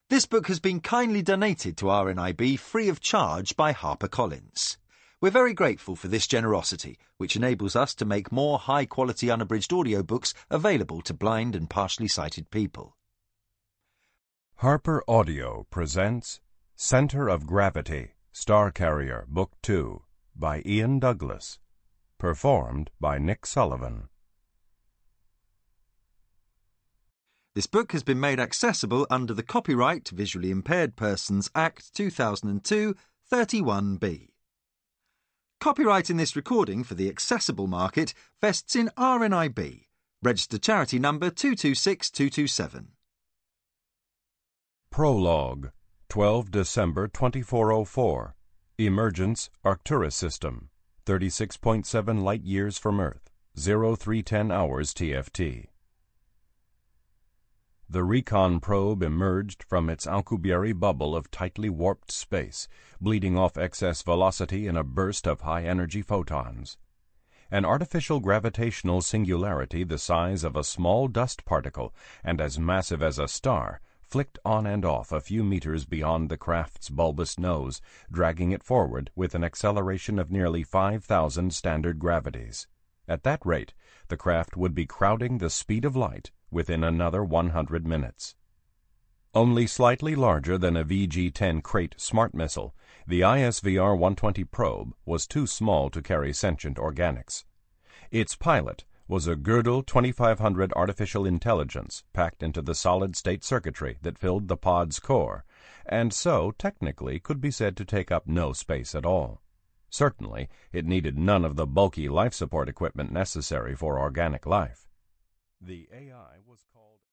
This book has been kindly donated to RNIB free of charge by HarperCollins. We're very grateful for this generosity, which enables us to make more high-quality unabridged audiobooks available to blind and partially sighted people. Harper Audio presents Center of Gravity, Star Carrier, Book 2, by Ian Douglas. Performed by Nick Sullivan. This book has been made accessible under the Copyright to Visually Impaired Persons Act 2002, 31B. Copyright in this recording for the accessible market vests in RNIB, registered charity number 226227. Prologue, 12 December 2404. Emergence Arcturus System, 36.7 light-years from Earth, 0310 hours TFT. The recon probe emerged from its Alcubierre bubble of tightly warped space, bleeding off excess velocity in a burst of high-energy photons. An artificial gravitational singularity the size of a small dust particle and as massive as a star flicked on and off a few meters beyond the craft's bulbous nose, dragging it forward with an acceleration of nearly 5,000 standard gravities. At that rate, the craft would be crowding the speed of light within another 100 minutes. Only slightly larger than a VG-10 Crate smart missile, the ISVR-120 probe was too small to carry sentient organics. Its pilot was a Gödel 2500 artificial intelligence packed into the solid-state circuitry that filled the pod's core, and so technically could be said to take up no space at all. Certainly, it needed none of the bulky life support equipment necessary for organic life. The AI was called